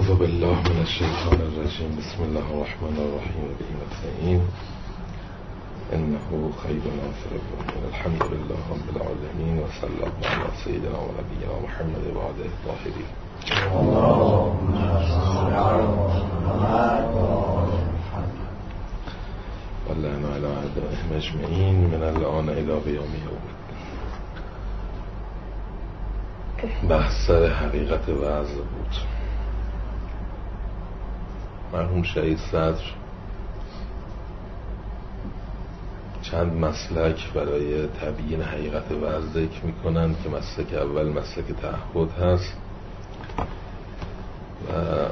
اعوذ بالله من الشیطان الرجیم. بسم الله الرحمن الرحیم و به نستعین انه خیر ناصر الرحمن. الحمد لله رب العالمین و صلی الله علی سیدنا و نبینا محمد و آله الطاهرین. اللهم صل علی محمد و آل محمد واللعن علی اعدائهم اجمعین من الآن الی قیام یوم. بحث سر حقیقت وعظ بود. مرحوم شهید صدر چند مسلک برای تبیین حقیقت وعظ ذکر میکنن که مسلک اول مسلک تعهد هست و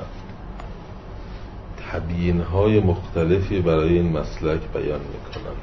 تبیین های مختلفی برای این مسلک بیان میکنن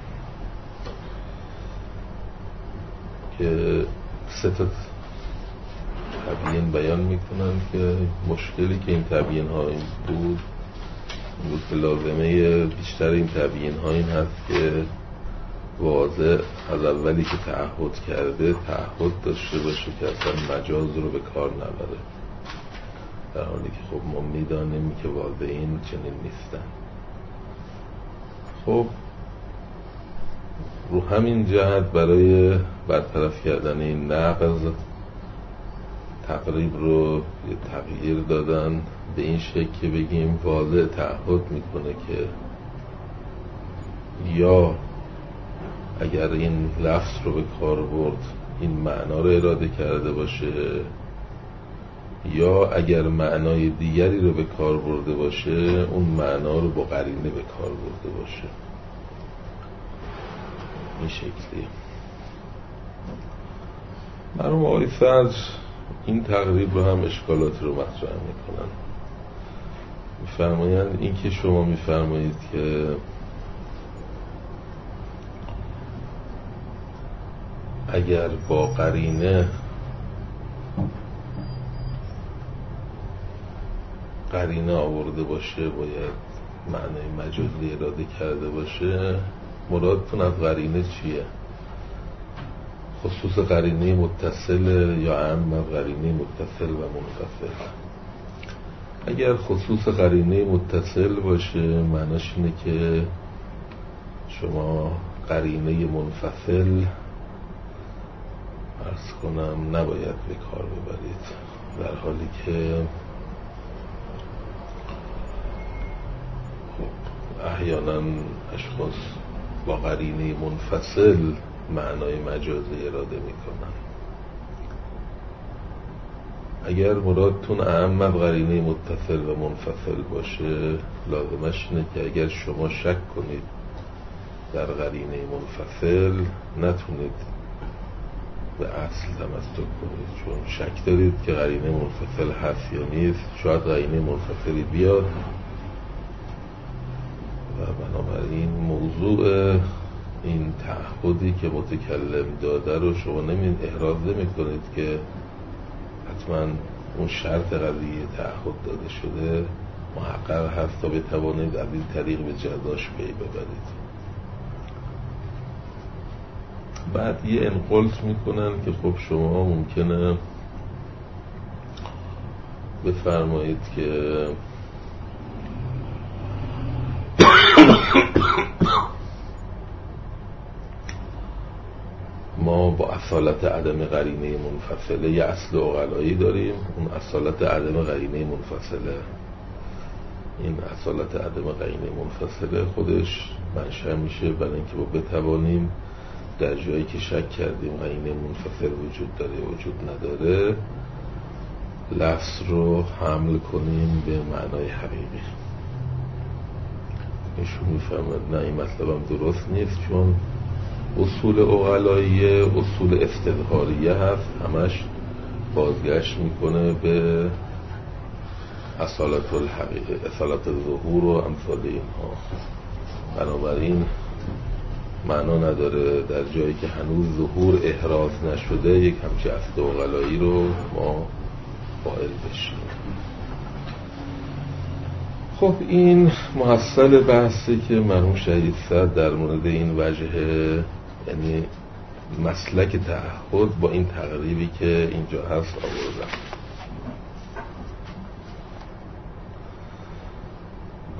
که سه تا تبیین بیان میکنن که مشکلی که این تبیین ها این بود که لازمه بیشتر این تبیین ها این هست که واضح از اولی که تعهد کرده تعهد داشته باشه که اصلا مجاز رو به کار نبره، در حالی که خب ما میدانیم که واضحین چنین نیستن. خب رو همین جهت برای برطرف کردن این نقض تقریب رو یه تغییر دادن به این شکل که بگیم واضح تعهد میکنه که یا اگر این لفظ رو به کار برد این معنا رو اراده کرده باشه یا اگر معنای دیگری رو به کار برده باشه اون معنا رو با قرینه به کار برده باشه. این شکلی مرحوم آقای صدر این تقریب رو هم اشکالات رو مطرح میکنن. میفرمایند این که شما میفرمایید که اگر با قرینه آورده باشه باید معنای مجازی اراده کرده باشه، مرادتون از قرینه چیه؟ خصوص قرینه متصل یا عام قرینه متصل و منفصل؟ اگر خصوص قرینه متصل باشه معناش اینه که شما قرینه منفصل عرض کنم نباید به کار ببرید، در حالی که احیانا اشخاص با قرینه منفصل معنای مجازی اراده میکنن. اگر مرادتون اعم قرینه متصل و منفصل باشه لازمش اینه که اگر شما شک کنید در قرینه منفصل نتونید به اصل تمسک کنید، چون شک دارید که قرینه منفصل هست یا نیست. شاید قرینه منفصلی بیاد و بنابراین موضوع این تعهدی که متکلم داده رو شما احراز نمی کنید که حتما اون شرط قضیه تعهد داده شده محقق هست تا بتوانید از این طریق به جزاش پی ببرید. بعد یه انقلت میکنن که خب شما ممکنه بفرمایید که ما با اصالت عدم قرینه منفصله یه اصل عقلایی داریم، اون اصالت عدم قرینه منفصله. این اصالت عدم قرینه منفصله خودش منشأ میشه برای اینکه ما بتوانیم در جایی که شک کردیم قرینه منفصل وجود داره وجود نداره لفظ رو حمل کنیم به معنای حقیقی. ایشون میفهمد نه این مطلب هم درست نیست، چون اصول عقلایی اصول استظهاریه هست، همش بازگشت میکنه به اصالت الحقیقه، اصالت ظهور و امثال اینها. بنابراین معنا نداره در جایی که هنوز ظهور احراز نشده یک همچه اصل عقلایی رو ما قائل بشیم. خب این محصل بحثی که مرحوم شهید صدر در مورد این وجه یعنی مسلک تعهد با این تقریبی که اینجا هست آوردن.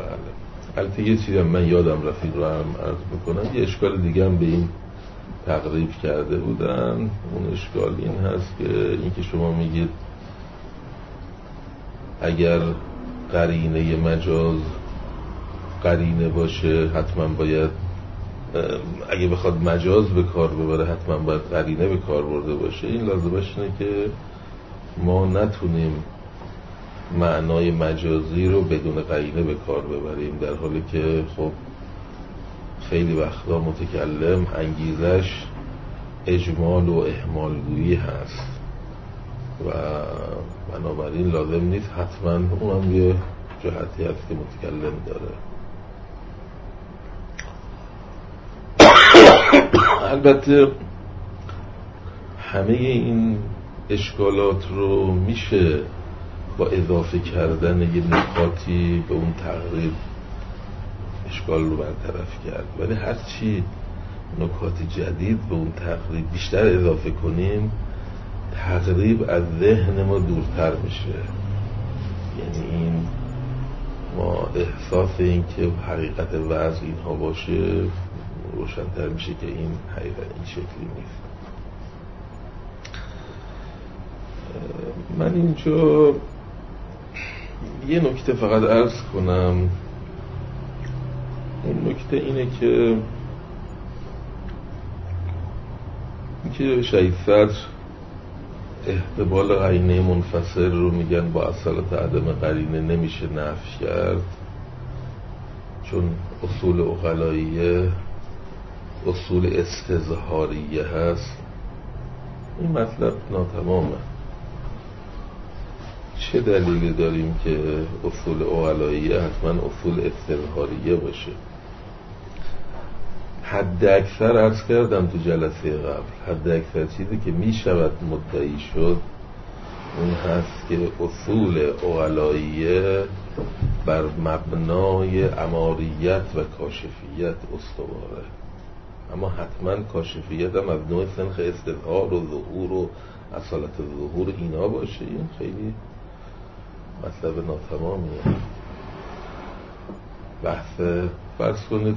بله. البته یه چیزی من یادم رفت رو هم عرض میکنم، یه اشکال دیگه هم به این تقریب کرده بودن. اون اشکال این هست که این که شما میگید اگر قرینه مجاز قرینه باشه حتما باید، اگه بخواد مجاز به کار ببره حتما باید قرینه به کار برده باشه. این لازمش اینه که ما نتونیم معنای مجازی رو بدون قرینه به کار ببریم، در حالی که خب خیلی وقتا متکلم انگیزش اجمال و اهمالگویی هست و بنابراین لازم نیست حتما اونم یه جهتی هست که متکلم داره. البته همه این اشکالات رو میشه با اضافه کردن یه نکاتی به اون تقریب اشکال رو برطرف کرد، ولی هرچی نکات جدید به اون تقریب بیشتر اضافه کنیم تقریب از ذهن ما دورتر میشه. یعنی این ما احساس این که حقیقت وضع اینها باشه روشن‌تر میشه که این حقیقت این شکلی نیست. من اینجا یه نکته فقط عرض کنم. اون نکته اینه که شهید صدر احتمال قرینه منفصل رو میگن با اصالت عدم قرینه نمیشه نفی کرد، چون اصول عقلاییه اصول استظهاریه هست. این مطلب ناتمامه. چه دلیلی داریم که اصول عقلاییه حتما اصول استظهاریه باشه؟ حد اکثر عرض کردم تو جلسه قبل، حد اکثر چیزی که می شود مدعی شد اون هست که اصول عقلاییه بر مبنای اماریت و کاشفیت استواره، اما حتما کاشفیت هم از نوع سنخ استظهار و ظهور و اصالت ظهور اینا باشه. این خیلی مطلب ناتمامیه. بحث فرض کنید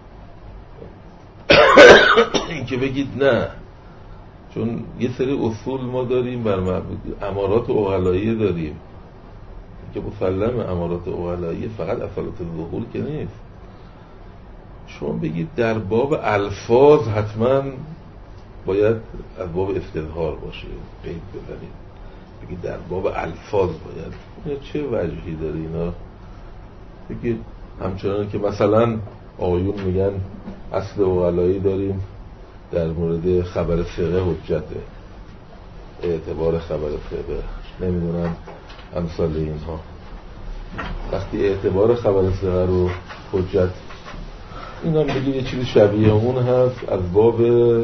این که بگید نه، چون یه سری اصول ما داریم بر امارات عقلاییه داریم که مسلم امارات عقلاییه فقط اصالت ظهور که نیست. شما بگید در باب الفاظ حتما باید از باب استظهار باشه، قید بزنید بگید در باب الفاظ باید. اینا چه وجهی داره اینا؟ بگید همچنان که مثلا آقایون میگن اصل عقلایی داریم در مورد خبر ثقه حجته، اعتبار خبر ثقه، نمیدونم امثال اینها. وقتی اعتبار خبر ثقه رو حجت، اینا بگید یه چیز شبیه اون هست از باب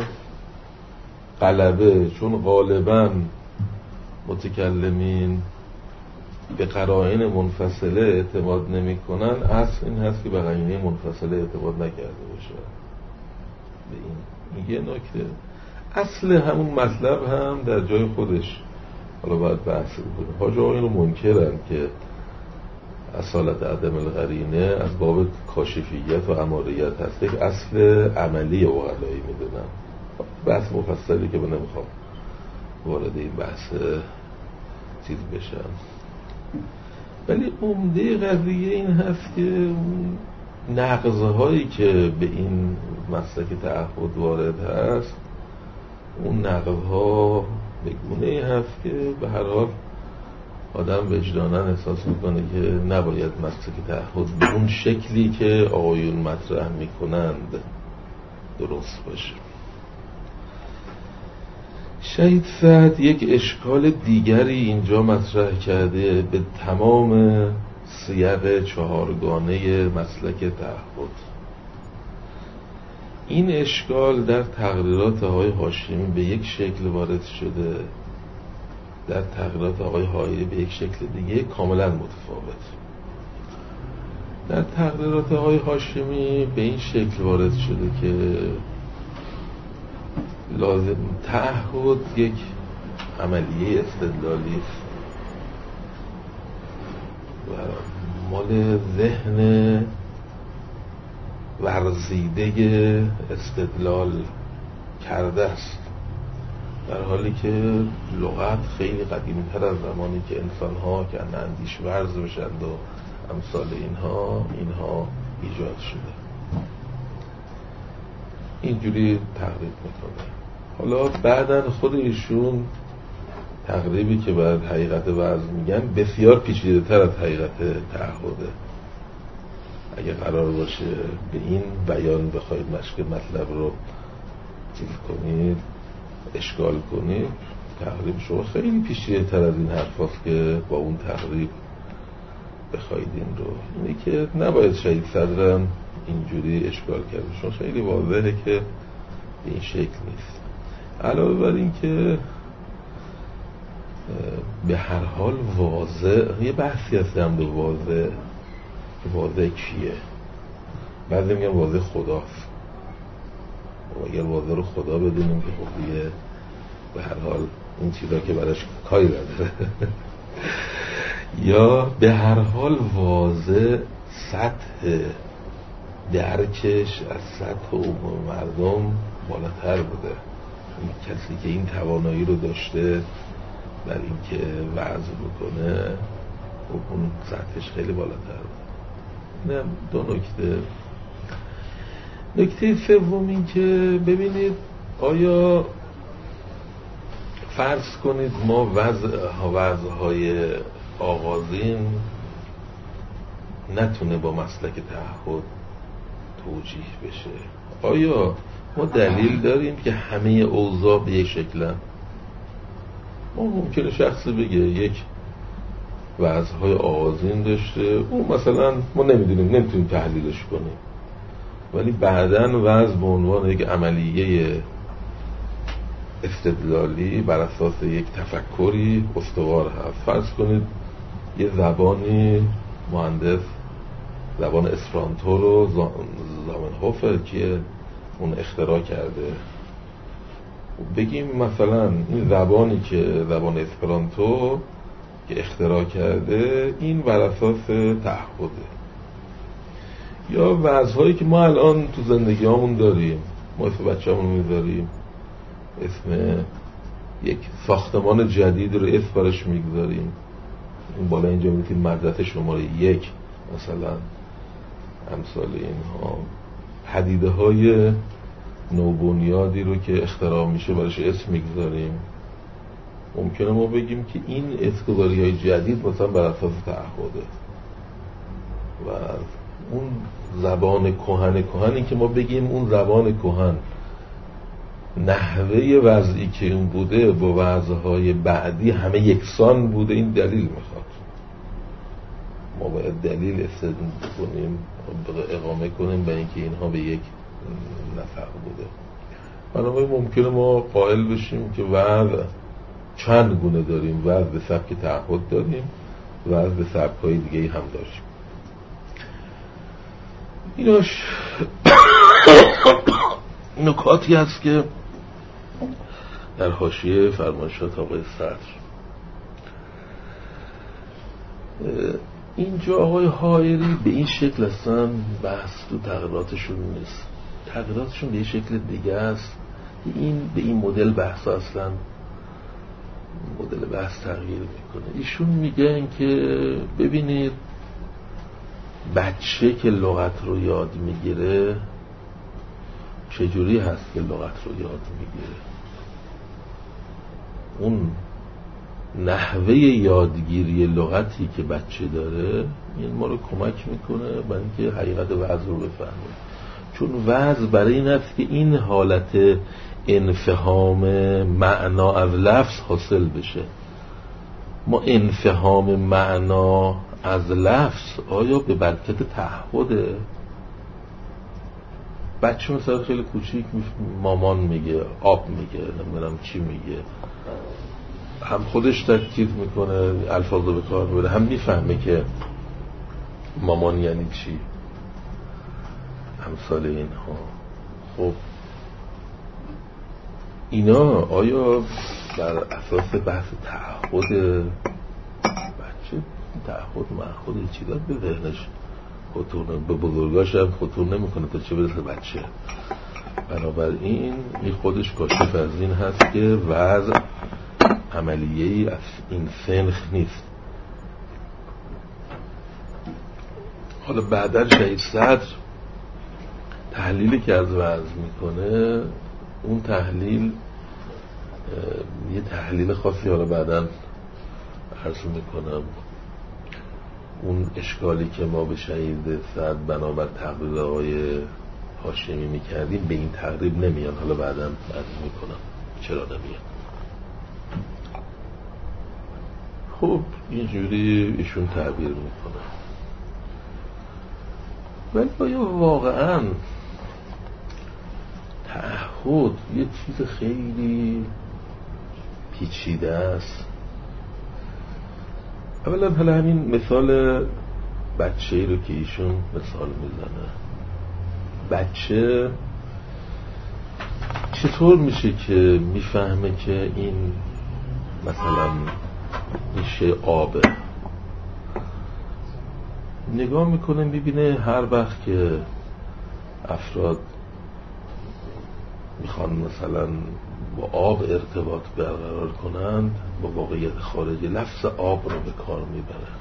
غلبه، چون غالبا متکلمین به قرائن منفصله اعتماد نمی کنن. اصل این هست که به قرینه منفصله اعتماد نکرده باشه. به این یه نکته. اصل همون مطلب هم در جای خودش حالا باید بحث بکنیم. حاج آقایون رو منکرن که اصالت عدم القرینه از باب کاشفیت و اماریت هست، یک اصل عملی عقلایی میدونن. بحث مفصلی که من نمیخوام وارد این بحث چیز بشم، ولی عمده قضیه این هست که نقض‌هایی که به این مسلک تعهد وارد هست، اون نقض‌ها به گونه‌ای هست که به هر حال آدم وجداناً احساس میکنه که نباید مسلک تعهد به اون شکلی که آقایون مطرح میکنند درست باشه. شهید سعد یک اشکال دیگری اینجا مطرح کرده به تمام سیاق چهارگانه مسلک تعهد. این اشکال در تقریرات آقای هاشمی به یک شکل وارد شده، در تقریرات آقای حائری به یک شکل دیگه کاملا متفاوت. در تقریرات آقای هاشمی به این شکل وارد شده که لازم تعهد یک عملیه استدلالی است و مال ذهن ورزیده استدلال کرده است، در حالی که لغت خیلی قدیمی‌تر از زمانی که انسان‌ها که اندیش ورز بشند و امثال اینها ایجاد شده. اینجوری تقریب میکنه. حالا بعدن خود ایشون تقریبی که باید حقیقت وضع میگن بسیار پیچیده تر از حقیقت تعهده. اگه قرار باشه به این بیان بخواید مشک مطلب رو چیز کنید، اشکال کنید، تقریب شما خیلی پیچیده تر از این حرف هست که با اون تقریب بخواید این رو. اینه که نباید شهید صدرم اینجوری اشکال کرد، چون خیلی واضحه که به این شکل نیست. علاوه بر این که به هر حال واضح، یه بحثی هست هم به واضح کیه. بعضی میگن واضح خداست. و اگر واضح رو خدا بدونیم که خب دیگه به هر حال این چیزا که براش کاری نداره. یا به هر حال واضح سطح درکش از سطح عموم مردم بالاتر بوده. این کسی که این توانایی رو داشته بر این که وعظ بکنه و اون سطحش خیلی بالاتر بوده. اینم دو نکته. نکته سوم این که ببینید آیا فرض کنید ما وضعهای آغازین نتونه با مسلک تعهد توجیه بشه. آیا ما دلیل داریم که همه اوضاع به یک شکلن؟ ما ممکنه شخصی بگه یک وضعهای آغازین داشته، اون مثلا ما نمیتونیم تحلیلش کنیم، ولی بعداً وضع به عنوان یک عملیه استدلالی بر اساس یک تفکری استوار هست. فرض کنید یه زبانی مهندس زبان اسپرانتو رو زامنهوفر که اون اختراع کرده، بگیم مثلا این زبانی که زبان اسپرانتو که اختراع کرده این بر اساس تعهده. یا وضعهایی که ما الان تو زندگی همون داریم، ما اسم بچه همون میذاریم، اسم یک ساختمان جدید رو اسم برش میگذاریم، این بالا اینجا میتونید مدرسه شماره 1 مثلا امثال اینها، پدیده های نوبنیادی رو که اختراع میشه برش اسم میگذاریم. ممکنه ما بگیم که این اسمگذاری های جدید مثلا بر اساس تعهده و اون زبان کهنی که ما بگیم اون زبان کهن نحوه وضعی که اون بوده با وضعهای بعدی همه یکسان بوده، این دلیل میخواد. ما باید دلیل استدلال کنیم، اقامه کنیم به اینکه اینها به یک نفع بوده. بنابراین ممکنه ما قائل بشیم که وضع چند گونه داریم، وضع به سبک تعهد داریم، وضع به سبک‌های دیگه هم داریم. ایناش نکاتی هست که در حاشیه فرمایشات آقای صدر. اینجا آقای حائری به این شکل اصلا بحث تو تغییراتشون نیست، تغییراتشون به این شکل دیگه است. این به این مدل بحث اصلا مدل بحث تغییر میکنه. ایشون میگن که ببینید بچه که لغت رو یاد میگیره چجوری هست که لغت رو یاد میگیره؟ اون نحوه یادگیری لغتی که بچه داره این ما رو کمک میکنه برای اینکه حقیقت وضع رو بفهمه. چون وضع برای این است که این حالت انفهام معنا از لفظ حاصل بشه. ما انفهام معنا از لفظ آیا به برکت تعهده؟ بچه مثلا خیلی کوچیک مامان میگه، آب میگه، نمیدونم چی میگه، هم خودش تاکید میکنه، الفاظ رو به کار میبره، هم میفهمه که مامان یعنی چی، امثال اینها. خب اینا آیا بر اساس بحث تعهد بچه تعهد معهد این چیزا به ذهنش خطور به بزرگاش هم خطور نمیکنه تا چه برسه بچه. بنابراین این خودش کاشف از این هست که وضع عملیه‌ای از این سنخ نیست. حالا بعدا شهید صدر تحلیلی که از وضع میکنه، اون تحلیل یه تحلیل خاصی حالا بعدا عرض میکنم. اون اشکالی که ما به شهید صدر بنابر تقریر آقای هاشمی میکردیم به این تقریب نمیان. حالا بعدا عرض میکنم چرا نمیان. خب اینجوری ایشون تعبیر میکنه. ولی باید واقعا تعهد یه چیز خیلی پیچیده است. اولا حالا همین مثال بچه‌ای رو که ایشون مثال میزنه، بچه چطور میشه که میفهمه که این مثلا میشه آبه؟ نگاه میکنه میبینه هر وقت که افراد میخوان مثلا با آب ارتباط برقرار کنند، با واقعیت خارجی لفظ آب رو به کار میبرن.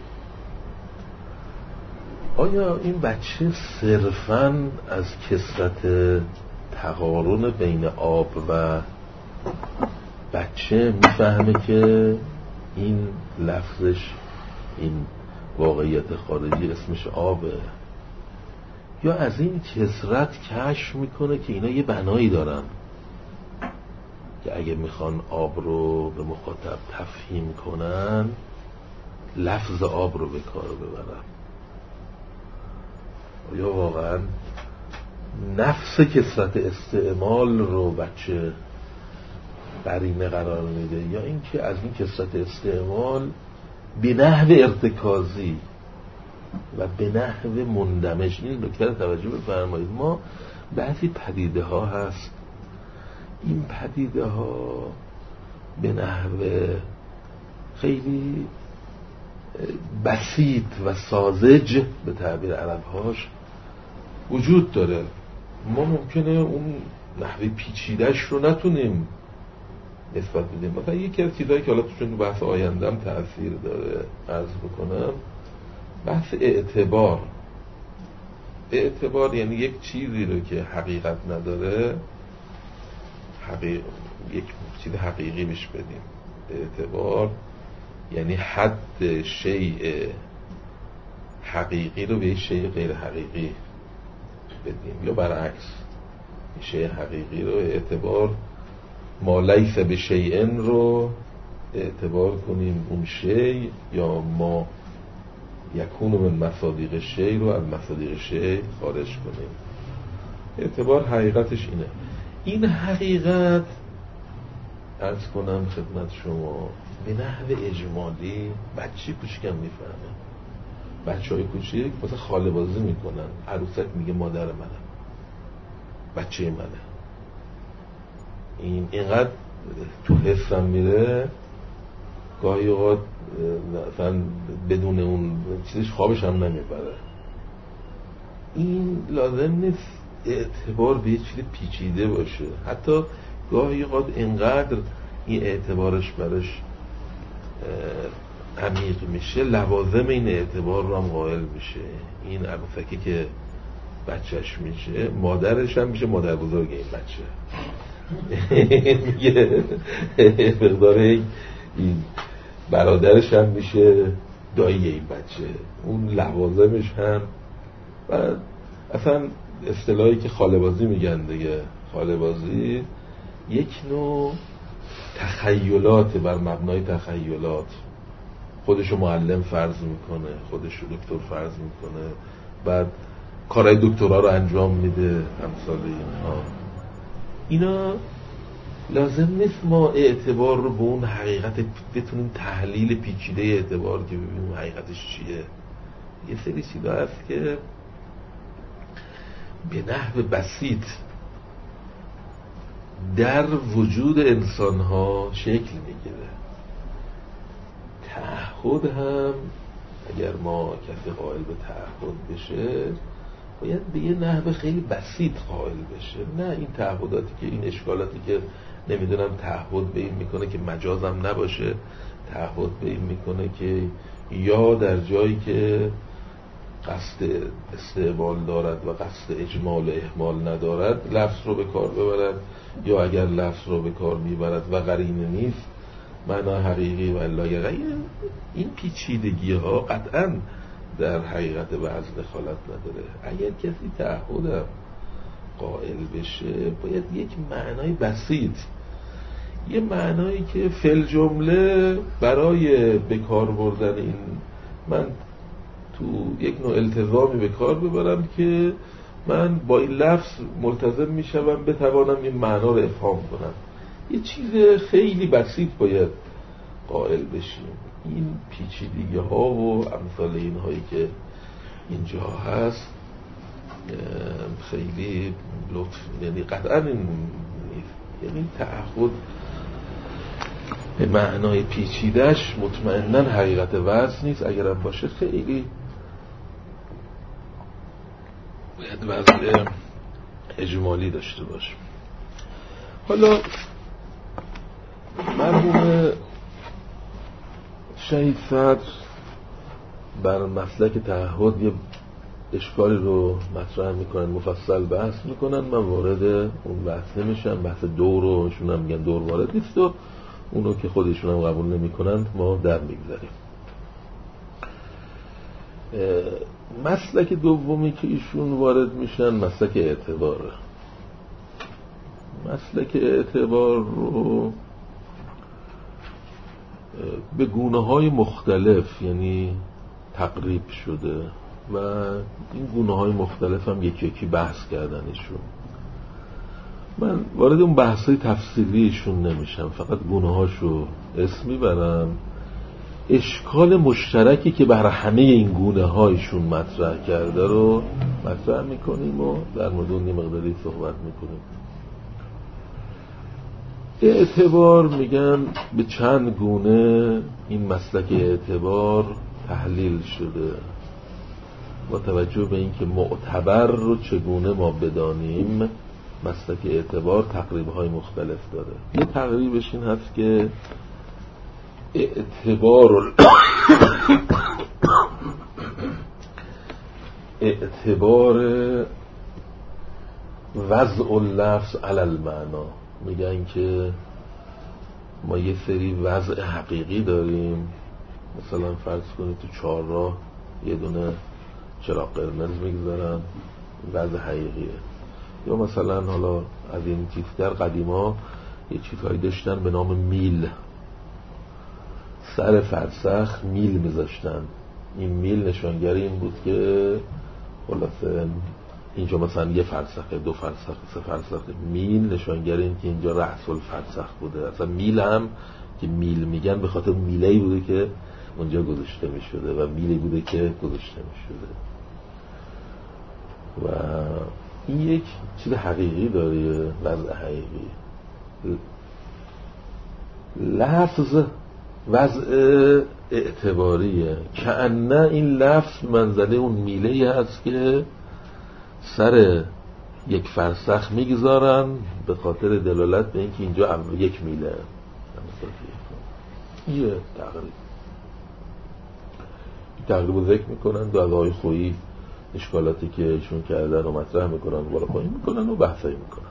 آیا این بچه صرفاً از کثرت تقارن بین آب و بچه میفهمه که این لفظش، این واقعیت خارجی اسمش آبه، یا از این کثرت کشف میکنه که اینا یه بنایی دارن که اگه میخوان آب رو به مخاطب تفهیم کنن لفظ آب رو به کار ببرن؟ یا واقعا نفس کثرت استعمال رو بچه قرینه قرار میده، یا اینکه از این کثرت استعمال به نحو ارتکازی و به نحو مندمج، این نکته توجه بفرمایید، ما بعضی پدیده ها هست، این پدیده ها به نحو خیلی بسیط و ساذج به تعبیر عربهاش وجود داره. ما ممکنه اون نحوه پیچیده‌اش رو نتونیم نسبت بدیم. مثلا یکی از چیزایی که حالا چون بحث آیندهم تأثیر داره عرض بکنم، بحث اعتبار. اعتبار یعنی یک چیزی رو که حقیقت نداره یک چیز حقیقی بهش بدیم. اعتبار یعنی حد شیء حقیقی رو به شیء غیر حقیقی بدیم، یا برعکس شیء حقیقی رو اعتبار ما لیس به شیء رو اعتبار کنیم اون شیء، یا ما یکون من مصادیق شیء رو از مصادیق شیء خارج کنیم. اعتبار حقیقتش اینه. این حقیقت عرض کنم خدمت شما به نحو اجمالی بچه کوچیکم میفهمه. بچه‌های کوچیک مثلا خاله بازی میکنن، عروسک میگه مادر منه، بچه منه. این اینقدر تو حسم میره گاهی اوقات مثلا بدون اون چیزش خوابش هم نمیبره. این لازم نیست اعتبار به یه چیز پیچیده باشه، حتی گاهی اوقات اینقدر این اعتبارش برش عمیق میشه لوازم این اعتبار رو هم قائل میشه. این عروسکی که بچهش میشه مادرش هم میشه مادر بزرگ این بچه. میگه مقدار این برادرش هم میشه دایی این بچه، اون لوازمش هم. و اصلا اصطلاحی که خاله بازی میگن دیگه، خاله بازی یک نوع تخیلات بر مبنای تخیلات. خودشو معلم فرض میکنه، خودشو دکتر فرض میکنه، بعد کارهای دکترا رو انجام میده، امثال اینها. اینا لازم نیست ما اعتبار رو به اون حقیقت بتونیم تحلیل پیچیده اعتبار که ببینیم حقیقتش چیه. یه سری چیزا هست که به نحو بسیط در وجود انسان ها شکل میگیره. تعهد هم اگر ما کسی قائل به تعهد بشه باید به یه نحو خیلی بسیط قائل بشه، نه این تعهداتی که این اشکالاتی که نمیدونم تعهد به این میکنه که مجازم نباشه، تعهد به این میکنه که یا در جایی که قصد استعمال دارد و قصد اجمال اهمال ندارد لفظ رو به کار ببرد، یا اگر لفظ رو به کار میبرد و قرینه نیست معنا حقیقی و الا غیر. این پیچیدگی ها قطعاً در حقیقت وعظ دخالت نداره. اگر کسی تعهد قائل بشه باید یک معنای بسیط، یه معنایی که فل جمله برای به کار بردن این من تو یک نوع التزامی به کار ببرم که من با این لفظ ملتزم میشم بتوانم این معنا رو افهام کنم. یه چیز خیلی بسیط باید قائل بشیم. این پیچیدگی ها و امثال این هایی که اینجا هست خیلی لطف، یعنی قطعا این نیست، یعنی تعهد به معنای پیچیدش مطمئناً حقیقت وعظ نیست. اگرم باشه خیلی باید وضع اجمالی داشته باشه. حالا مرحوم شهید صدر بر مسلک تعهد یه اشکالی رو مطرح میکنن، مفصل بحث میکنن. من وارد اون بحث نمیشم، بحث دور رو ایشون هم میگن دور وارد نیست و اونو که خودشون هم قبول نمیکنن ما در میگذاریم. مسلک دومی که ایشون وارد میشن مسلک اعتباره. مسلک اعتبار رو به گونه‌های مختلف یعنی تقریب شده و این گونه‌های مختلف هم یکی یکی بحث کردنشون. من وارد اون بحث‌های تفصیلیشون نمیشم، فقط گونه‌هاشو اسم میبرم. اشکال مشترکی که بر همه این گونه‌هایشون مطرح کرده رو مطرح میکنیم و در مورد اون مقداری صحبت میکنیم. اعتبار میگن به چند گونه این مسلک اعتبار تحلیل شده با توجه به اینکه معتبر رو چگونه ما بدانیم. مسلک اعتبار تقریب‌های مختلف داره. یه تقریبش این هست که اعتبار وضع اللفظ علی المعنا. میگن که ما یه سری وضع حقیقی داریم، مثلا فرض کنید تو چهارراه یه دونه چراغ قرمز میگذارن، وضع حقیقیه. یا مثلا حالا از این چیز در قدیما یه چیزهایی داشتن به نام میل، سر فرسخ میل میذاشتن. این میل نشانگر این بود که خلاصه اینجا مثلا یه فرسخه، دو فرسخه، سه فرسخه. میل نشانگر این که اینجا رأس الفرسخ بوده. اصلا میل هم که میل میگن به خاطر میله‌ای بوده که اونجا گذاشته میشده و میلی بوده که گذاشته میشده. و این یک چیز حقیقی داره، وضع حقیقی. لفظ وضع اعتباریه، کأنه این لفظ منزله اون میله‌ای هست که سر یک فرسخ میگذارن به خاطر دلالت به اینکه اینجا یک میله. یه تقریب رو ذکر میکنن، دو آقای خویی اشکالاتی که ایشون کردن و مطرح میکنن و بالا پایین میکنن و بحثایی میکنن.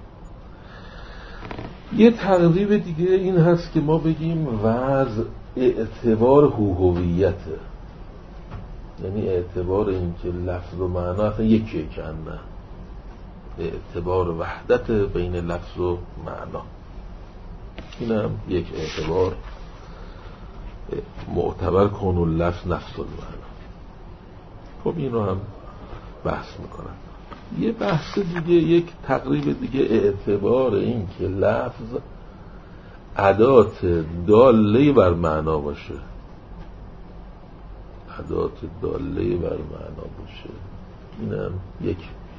یه تقریب دیگه این هست که ما بگیم وضع اعتبار هویته، یعنی اعتبار این که لفظ و معنا اصلا یکیه، کنه اعتبار وحدت بین لفظ و معنا. اینم یک اعتبار معتبر کن و لفظ نفس المعنا. خب این رو هم بحث میکنن. یه بحث دیگه، یک تقریب دیگه اعتبار این که لفظ ادات داله بر معنا باشه، ادات داله بر معنا باشه. اینم یک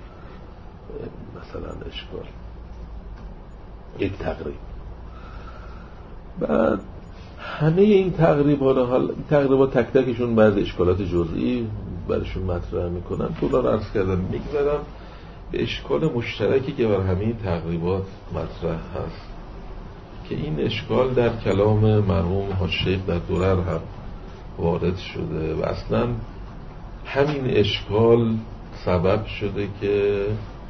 مثلا اشکال، یک تقریب. بعد همه این تقریبات تک تکشون بعض اشکالات جزئی برشون مطرح میکنن. طولا رو عرض کردم میگذارم به اشکال مشترکی که بر همه این تقریبات مطرح هست که این اشکال در کلام مرحوم حاج شیخ در درر هم وارد شده و اصلا همین اشکال سبب شده که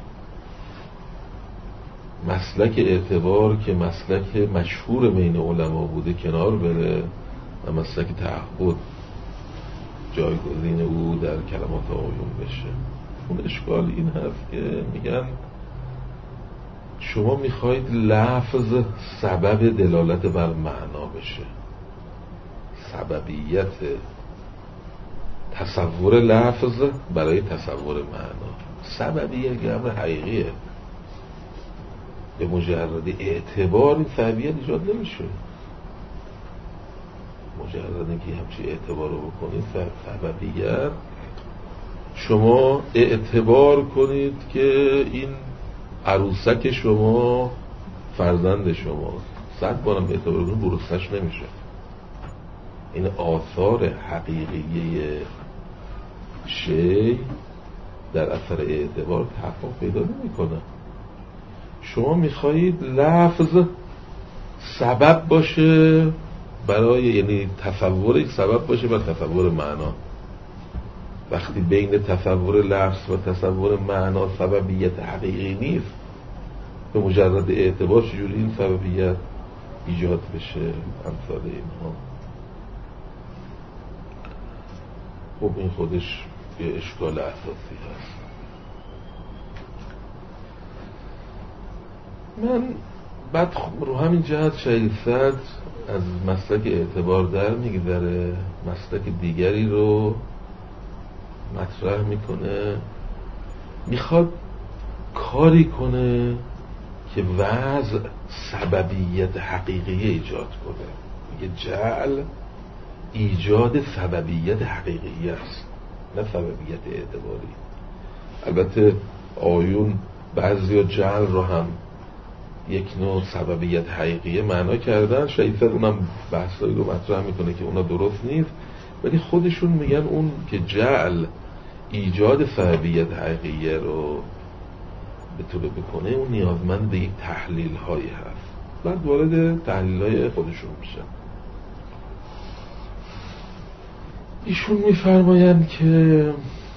مسلک اعتبار که مسلک مشهور بین علما بوده کنار بره و مسلک تعهد جایگزین او در کلمات آقایون بشه. اون اشکال این هست که میگن شما میخواید لفظ سبب دلالت بر معنا بشه، سببیت تصور لفظ برای تصور معنا. سببیت که امر حقیقیه، به مجرد اعتبار این سببیت ایجاد نمیشه. مجرد اینکه همچی اعتبار رو بکنید سببیت، شما اعتبار کنید که این عروسک شما فرزند شماست، 100 بارم اعتبار کنید برستش نمیشه. این آثار حقیقیه شی در اثر اعتبار تحقق پیدا نمیکنه. شما میخواهید لفظ سبب باشه برای، یعنی تصور یک سبب باشه بر تصور معنا. وقتی بین تصور لفظ و تصور معنا سببیت حقیقی نیست، به مجرد اعتبار چجوری این سببیت ایجاد بشه؟ امثال اینها. خب این خودش یه اشکال اساسی هست. من بعد رو همین جهت شهید صدر از مسلک اعتبار در میگذره، مسلک دیگری رو مطرح میکنه، میخواد کاری کنه که وضع سببیت حقیقی ایجاد کنه. میگه جعل ایجاد سببیت حقیقی است، نه سببیت اعتباری. البته آیون بعضی جعل رو هم یک نوع سببیت حقیقیه معنا کردن، شهید اونم بحثایی رو مطرح میکنه که اونا درست نیست، ولی خودشون میگن اون که جعل ایجاد سببیت حقیقیه رو بتونه بکنه اون نیازمند به یک تحلیل هایی هست. بعد وارد تحلیل های خودشون میشن. ایشون میفرمایند که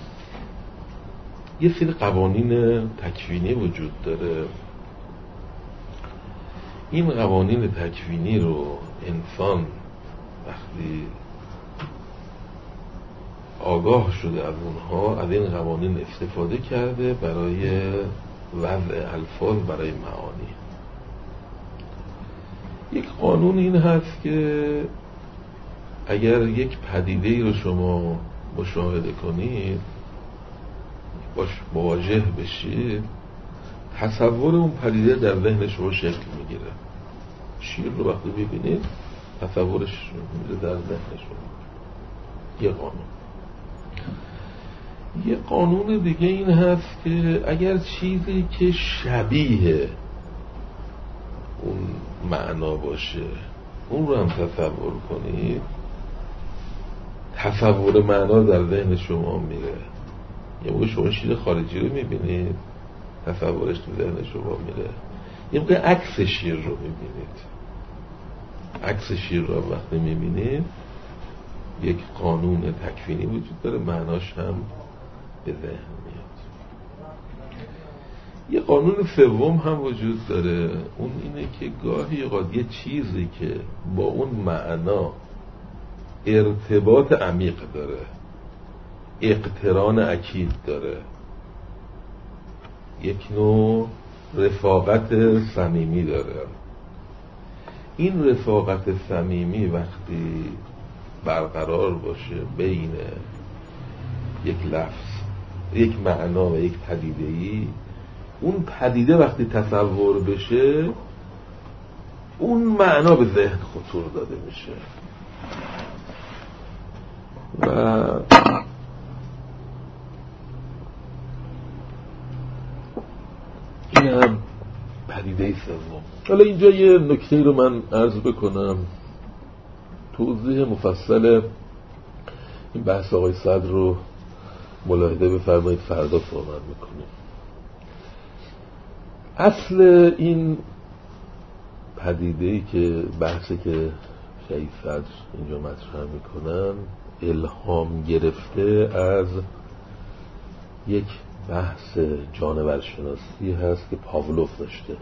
یه سری قوانین تکوینی وجود داره. این قوانین تکوینی رو انسان وقتی آگاه شده از اونها، از این قوانین استفاده کرده برای وضع الفاظ برای معانی. یک قانون این هست که اگر یک پدیده‌ای رو شما مشاهده کنید، باش مواجه بشید، تصور اون پدیده در ذهن شما شکل میگیره. شیر رو وقتی ببینید تصورش میره در ذهن شما. یه قانون. یه قانون دیگه این هست که اگر چیزی که شبیه اون معنا باشه اون رو هم تصور کنید، تصور معنا در ذهن شما میره. یه موقع شما شیر خارجی رو میبینید تصورش تو ذهن شما میره، یه موقع عکس شیر رو میبینید، عکس شیر رو وقتی میبینید یک قانون تکوینی وجود داره، معناش هم به ذهن میاد. یه قانون سوم هم وجود داره، اون اینه که گاهی اوقات یه چیزی که با اون معنا ارتباط عمیق داره، اقتران اکید داره، یک نوع رفاقت صمیمی داره. این رفاقت صمیمی وقتی برقرار باشه بین یک لفظ، یک معنا و یک پدیده‌ای، اون پدیده وقتی تصور بشه اون معنا به ذهن خطور داده میشه و این هم پدیده سوم. حالا اینجا یه نکته رو من عرض بکنم. توضیح مفصل این بحث آقای صدر رو ملاحظه بفرمایید، فردا صحبت میکنیم. اصل این پدیده‌ای که بحثی که شهید صدر اینجا مطرح میکنن الهام گرفته از یک بحث جانورشناسی هست که پاولوف داشته.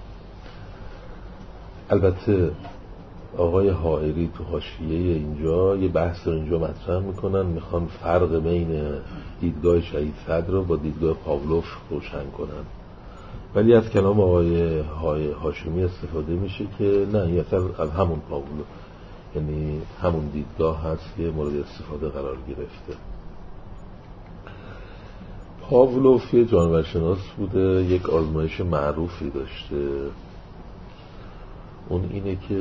البته آقای حائری تو حاشیه اینجا یه بحث رو اینجا مطرح میکنن، میخوان فرق بین دیدگاه شهید صدر رو با دیدگاه پاولوف روشن کنن، ولی از کلام آقای هاشمی استفاده میشه که نه، این اصلا از همون پاولوف، یعنی همون دیدگاه هست که مورد استفاده قرار گرفته. پاولوف یه جانورشناس بوده، یک آزمایش معروفی داشته، اون اینه که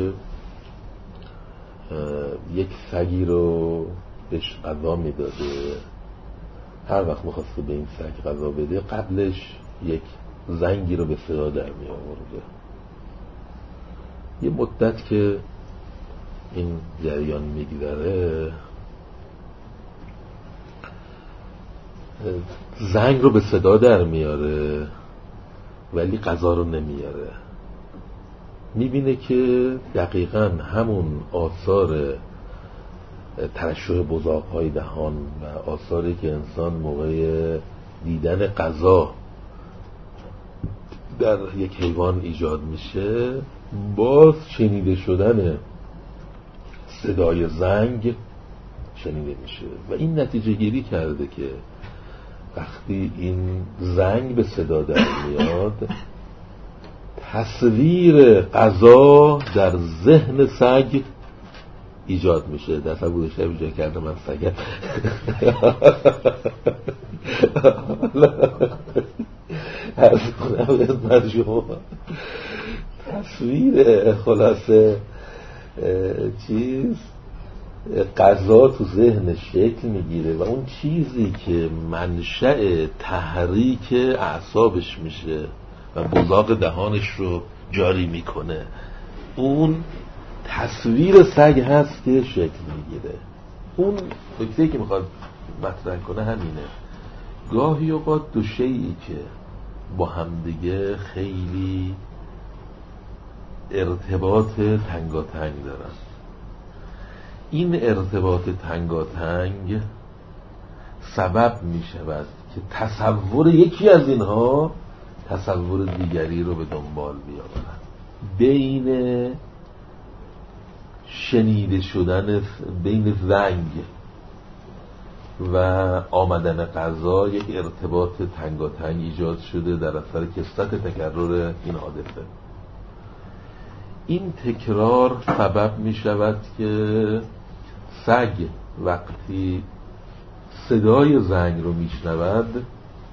یک سگی رو بهش غذا میداده، هر وقت میخواسته به این سگ غذا بده قبلش یک زنگی رو به صدا در می آورده. یه مدت که این جریان میگذره زنگ رو به صدا در میاره ولی غذا رو نمیاره. میبینه که دقیقاً همون آثار ترشح بزاق‌های دهان و آثاری که انسان موقع دیدن غذا در یک حیوان ایجاد میشه، باز شنیده شدن صدای زنگ شنیده میشه و این نتیجه گیری کرده که وقتی این زنگ به صدا در میاد تصویر غذا در ذهن سگ ایجاد میشه. تصور شب جا کرده من سگم از کنم خدمت شما تصویر خلاصه چیز غذا تو ذهن شکل میگیره و اون چیزی که منشأ تحریک اعصابش میشه و بزاق دهانش رو جاری میکنه اون تصویر سگ هست که شکل میگیره. اون نکته‌ای که میخواد مطرح کنه همینه، گاهی اوقات دو شیئی که با همدیگه خیلی ارتباط تنگاتنگ دارن، این ارتباط تنگاتنگ سبب میشود که تصور یکی از اینها تصور دیگری رو به دنبال بیاورد. بین شنیده شدن، بین زنگ و آمدن غذا یک ارتباط تنگاتنگ ایجاد شده در اثر کثرت تکرر این حادثه. این تکرار سبب می شود که سگ وقتی صدای زنگ رو می شنود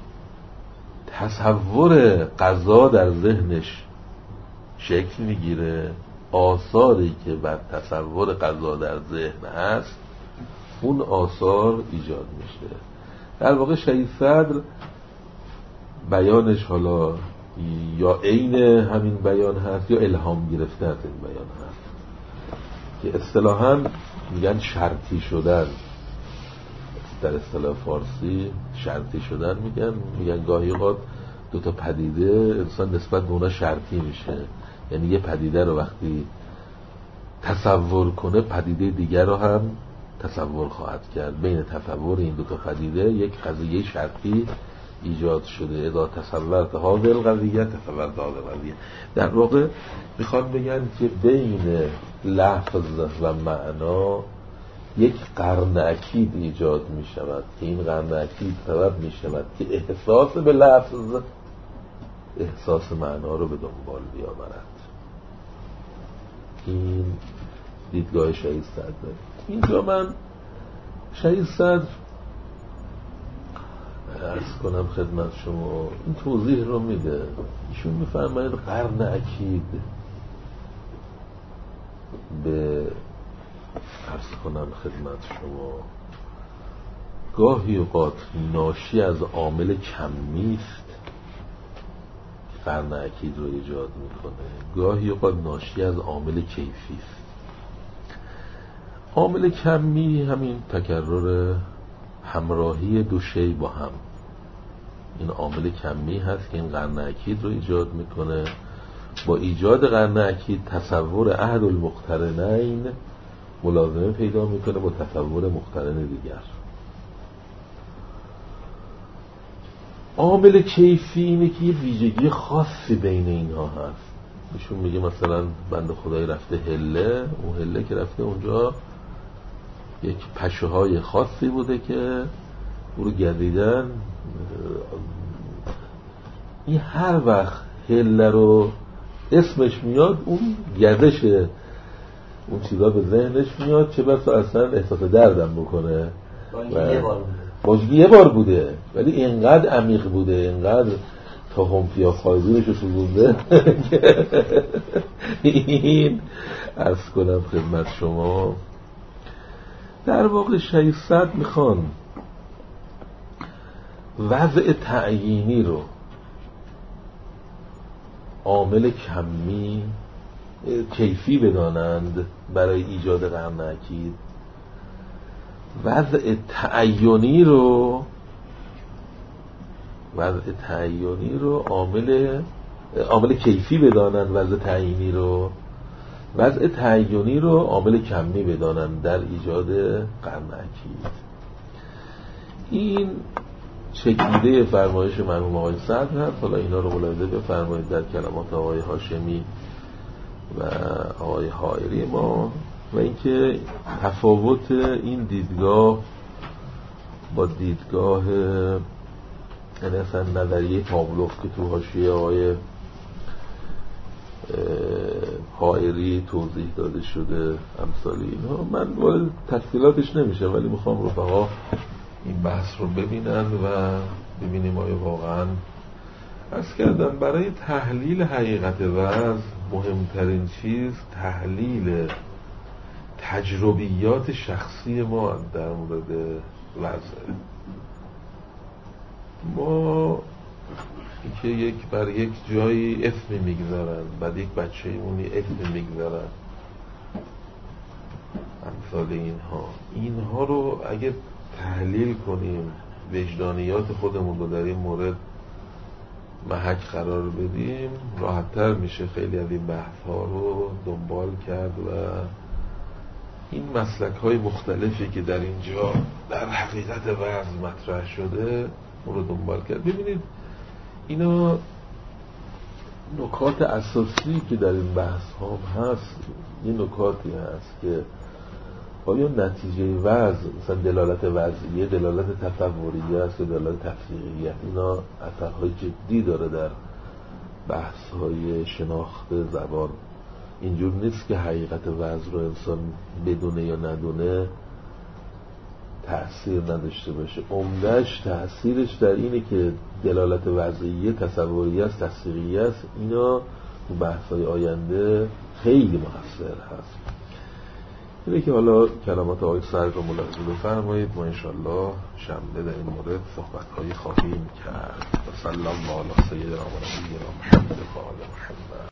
تصور غذا در ذهنش شکل می گیره، آثاری که بر تصور غذا در ذهن هست اون آثار ایجاد میشه. در واقع شهید صدر بیانش حالا یا عین همین بیان هست یا الهام گرفته از این بیان هست که اصطلاحاً میگن شرطی شدن. در اصطلاح فارسی شرطی شدن میگن گاهی اوقات دو تا پدیده انسان نسبت به اونا شرطی میشه، یعنی یه پدیده رو وقتی تصور کنه پدیده دیگر رو هم تصور خواهد کرد. بین تصور این دو تا پدیده یک قضیه شرطی ایجاد شده. اذا تصورت هذه القضیه تصورت هذه القضیه. در واقع میخوان بگن که بین لفظ و معنا یک قرن اکید ایجاد می شود که این قرن اکید سبب می شود که احساس به لفظ احساس معنا رو به دنبال بیاورد. این دیدگاه شهید صدر. اینجا من شهید صدر عرض کنم خدمت شما این توضیح رو میده. ایشون میفرماید قرن اکید به عرض کنم خدمت شما گاهی اوقات ناشی از عامل کمی است قرن اکید رو ایجاد میکنه، گاهی اوقات ناشی از عامل کیفی است. عامل کمی همین تکرر همراهی دو شی با هم، این عامل کمی هست که این قرن اکید رو ایجاد میکنه. با ایجاد قرن اکید تصور احد المقترنین ملازمه پیدا میکنه با تصور مقترن دیگر. عامل کیفی اینه که یه ویژگی خاصی بین اینها هست. ایشون میگه مثلا بنده خدای رفته هله، اون هله که رفته اونجا یک پشه‌های خاصی بوده که او رو گردیدن. این هر وقت هله رو اسمش میاد اون گردش اون چیزا به ذهنش میاد، چه بسا اصلا احساس دردم بکنه. باشه یه بار بوده ولی اینقدر عمیق بوده، اینقدر تا همپیا خایدونش رو سوزونده. این عرض کنم خدمت شما در واقع 600 میخوان وضع تعیینی رو عامل کمی کیفی بدانند برای ایجاد قرن اکید، وضع تعیینی رو عامل کیفی بدانند، وضع تعیینی رو عامل کمی بدانند در ایجاد قرن اکید. این چکیده فرمایش مرحوم آقای صدر هست. حالا اینا رو ملاحظه بفرمایید در کلمات آقای هاشمی و آقای حائری ما، و اینکه تفاوت این دیدگاه با دیدگاه یعنی اصلا نظریه پاولوف که تو حاشیه آقای حائری توضیح داده شده امثال اینها، من وارد تفصیلاتش نمیشه ولی میخوام رفقا این بحث رو ببینن و ببینیم آیا واقعا عرض کردم برای تحلیل حقیقت وضع مهمترین چیز تحلیل تجربیات شخصی ما در مورد وضع ما، که یک بر یک جایی اسمی میگذارن، بعد یک بچه اونی اسمی میگذارن، امثال اینها رو اگه تحلیل کنیم، وجدانیات خودمون رو در این مورد محک قرار بدیم، راحت‌تر میشه خیلی از این بحث‌ها رو دنبال کرد و این مسلک‌های مختلفی که در اینجا در حقیقت وضع مطرح شده اون رو دنبال کرد. ببینید اینا نکات اساسی که در این بحث‌ها هست، این نکاتی هست که آیا نتیجه وضع مثلا دلالت وضعیه، دلالت تصوریه است یا دلالت تفسیریه، اینا اثرهای جدی داره در بحث‌های شناخت زبان. اینجور نیست که حقیقت وضع رو انسان بدونه یا ندونه تأثیر نداشته باشه. عمده‌اش تأثیرش در اینه که دلالت وضعیه تصوریه است، تفسیریه است. اینا تو بحث‌های آینده خیلی مؤثر هست. اینه که حالا کلمات آقای سرگ رو ملاحظه بفرمایید. ما انشالله شنبه در این مورد صحبت‌هایی خواهیم کرد. صلی الله علی سیدنا محمد و آل محمد.